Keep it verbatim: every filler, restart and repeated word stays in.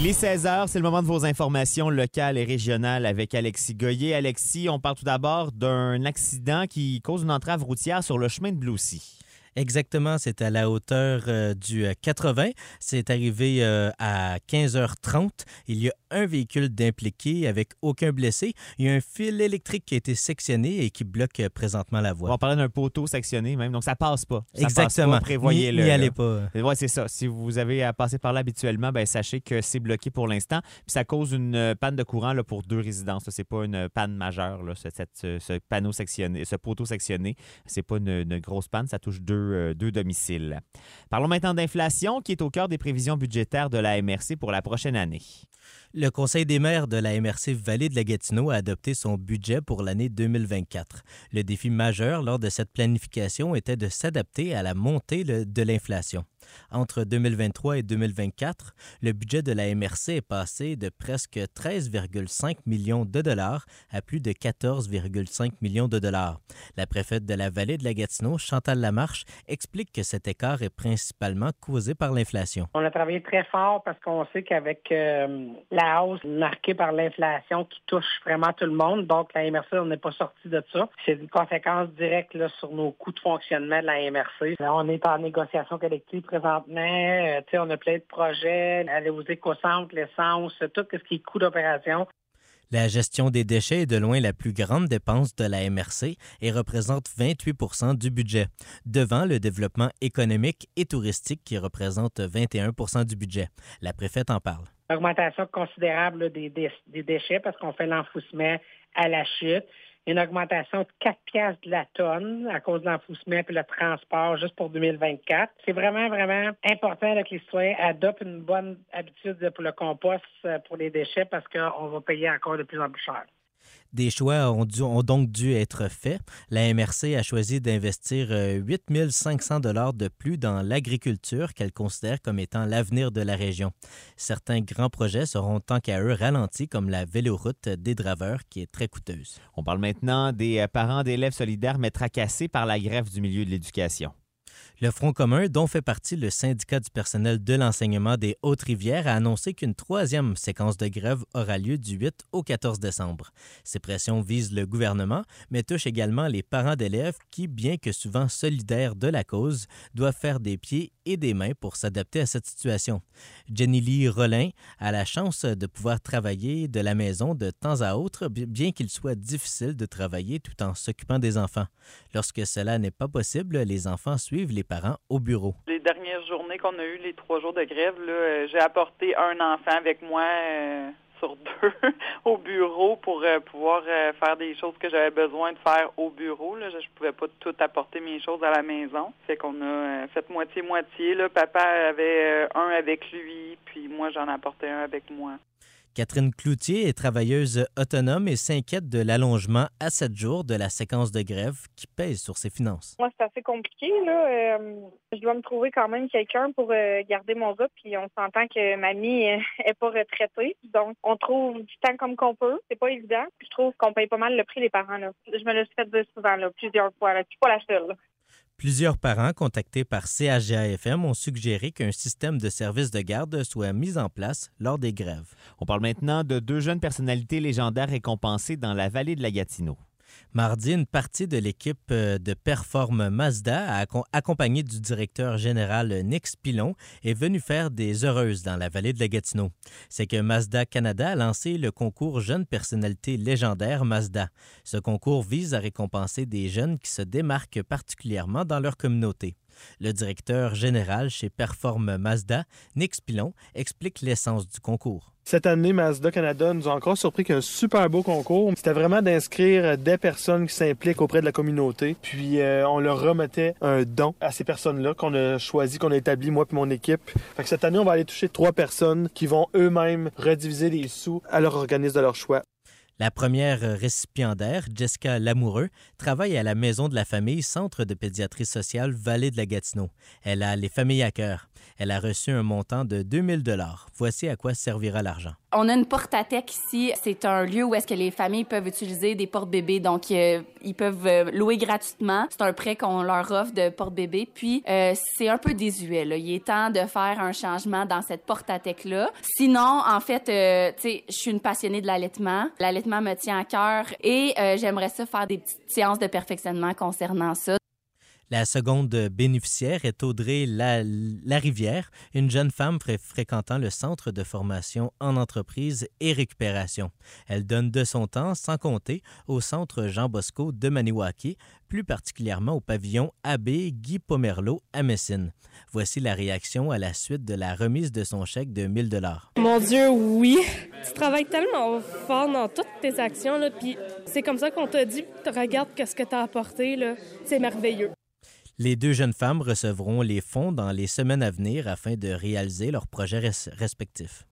Il est seize heures, c'est le moment de vos informations locales et régionales avec Alexis Goyer. Alexis, on parle tout d'abord d'un accident qui cause une entrave routière sur le chemin de Bloussy. Exactement, c'est à la hauteur euh, du quatre-vingts. C'est arrivé euh, à quinze heures trente. Il y a un véhicule d'impliqué avec aucun blessé. Il y a un fil électrique qui a été sectionné et qui bloque euh, présentement la voie. On parlait d'un poteau sectionné même, donc ça passe pas. Ça Exactement. Passe pas, prévoyez-le. N'y allez pas. Oui, c'est ça. Si vous avez à passer par là habituellement, ben, sachez que c'est bloqué pour l'instant. Puis ça cause une panne de courant là, pour deux résidences. Ce n'est pas une panne majeure, là, ce, cette, ce, ce panneau sectionné, ce poteau sectionné. C'est pas une, une grosse panne, ça touche deux Euh, deux domiciles. Parlons maintenant d'inflation qui est au cœur des prévisions budgétaires de la M R C pour la prochaine année. Le Conseil des maires de la M R C Vallée de la Gatineau a adopté son budget pour l'année deux mille vingt-quatre. Le défi majeur lors de cette planification était de s'adapter à la montée de l'inflation. Entre deux mille vingt-trois et deux mille vingt-quatre, le budget de la M R C est passé de presque treize virgule cinq millions de dollars à plus de quatorze virgule cinq millions de dollars. La préfète de la Vallée de la Gatineau, Chantal Lamarche, explique que cet écart est principalement causé par l'inflation. On a travaillé très fort parce qu'on sait qu'avec euh, la hausse marquée par l'inflation qui touche vraiment tout le monde, donc la M R C, on n'est pas sorti de ça. C'est une conséquence directe là, sur nos coûts de fonctionnement de la M R C. Là, on est en négociation collective présentement. Euh, on a plein de projets, aller aux éco-centres, l'essence, tout ce qui est coût d'opération. La gestion des déchets est de loin la plus grande dépense de la M R C et représente vingt-huit pour cent du budget, devant le développement économique et touristique qui représente vingt et un pour cent du budget. La préfète en parle. Augmentation considérable là, des, des, des déchets parce qu'on fait l'enfouissement à la chute. Une augmentation de quatre piastres de la tonne à cause de l'enfouissement et le transport juste pour deux mille vingt-quatre. C'est vraiment, vraiment important là, que les citoyens adoptent une bonne habitude pour le compost pour les déchets parce qu'on va payer encore de plus en plus cher. Des choix ont, dû, ont donc dû être faits. La M R C a choisi d'investir huit mille cinq cents dollars de plus dans l'agriculture qu'elle considère comme étant l'avenir de la région. Certains grands projets seront tant qu'à eux ralentis, comme la véloroute des Draveurs, qui est très coûteuse. On parle maintenant des parents d'élèves solidaires mais tracassés par la grève du milieu de l'éducation. Le Front commun, dont fait partie le syndicat du personnel de l'enseignement des Hautes-Rivières, a annoncé qu'une troisième séquence de grève aura lieu du huit au quatorze décembre. Ces pressions visent le gouvernement, mais touchent également les parents d'élèves qui, bien que souvent solidaires de la cause, doivent faire des pieds et des mains pour s'adapter à cette situation. Jenny Lee Rollin a la chance de pouvoir travailler de la maison de temps à autre, bien qu'il soit difficile de travailler tout en s'occupant des enfants. Lorsque cela n'est pas possible, les enfants suivent les parents au bureau. Les dernières journées qu'on a eues, les trois jours de grève, là, euh, j'ai apporté un enfant avec moi euh, sur deux au bureau pour euh, pouvoir euh, faire des choses que j'avais besoin de faire au bureau. Là. Je ne pouvais pas tout apporter mes choses à la maison. Fait qu'on a euh, fait moitié-moitié. Là. Papa avait euh, un avec lui, puis moi, j'en apportais un avec moi. Catherine Cloutier est travailleuse autonome et s'inquiète de l'allongement à sept jours de la séquence de grève qui pèse sur ses finances. Moi, c'est assez compliqué, là. Euh, je dois me trouver quand même quelqu'un pour euh, garder mon gars, puis on s'entend que mamie est pas retraitée. Donc, on trouve du temps comme qu'on peut. C'est pas évident. Je trouve qu'on paye pas mal le prix, les parents, là. Je me le suis fait dire souvent, là, plusieurs fois. Là. Je suis pas la seule, là. Plusieurs parents contactés par C H G A F M ont suggéré qu'un système de service de garde soit mis en place lors des grèves. On parle maintenant de deux jeunes personnalités légendaires récompensées dans la vallée de la Gatineau. Mardi, une partie de l'équipe de Perform Mazda, accompagnée du directeur général Nix Pilon, est venue faire des heureuses dans la vallée de la Gatineau. C'est que Mazda Canada a lancé le concours Jeunes personnalités légendaires Mazda. Ce concours vise à récompenser des jeunes qui se démarquent particulièrement dans leur communauté. Le directeur général chez Perform Mazda, Nix Pilon, explique l'essence du concours. Cette année, Mazda Canada nous a encore surpris qu'un super beau concours. C'était vraiment d'inscrire des personnes qui s'impliquent auprès de la communauté. Puis euh, on leur remettait un don à ces personnes-là qu'on a choisi, qu'on a établi, moi et mon équipe. Fait que cette année, on va aller toucher trois personnes qui vont eux-mêmes rediviser les sous à leur organisme de leur choix. La première récipiendaire, Jessica Lamoureux, travaille à la Maison de la famille, Centre de pédiatrie sociale Vallée de la Gatineau. Elle a les familles à cœur. Elle a reçu un montant de deux mille dollars. Voici à quoi servira l'argent. On a une porte-à-tech ici. C'est un lieu où est-ce que les familles peuvent utiliser des porte-bébés. Donc, euh, ils peuvent euh, louer gratuitement. C'est un prêt qu'on leur offre de porte-bébé. Puis, euh, c'est un peu désuet, là. Il est temps de faire un changement dans cette porte-à-tech-là. Sinon, en fait, euh, tu sais, je suis une passionnée de l'allaitement. L'allaitement me tient à cœur et euh, j'aimerais ça faire des petites séances de perfectionnement concernant ça. La seconde bénéficiaire est Audrey Larivière, une jeune femme fré- fréquentant le Centre de formation en entreprise et récupération. Elle donne de son temps, sans compter, au Centre Jean Bosco de Maniwaki, plus particulièrement au pavillon Abbé Guy Pomerleau à Messine. Voici la réaction à la suite de la remise de son chèque de mille dollars. Mon Dieu, oui! Tu travailles tellement fort dans toutes tes actions, là, puis c'est comme ça qu'on t'a dit, regarde ce que tu as apporté, là. C'est merveilleux. Les deux jeunes femmes recevront les fonds dans les semaines à venir afin de réaliser leurs projets res- respectifs.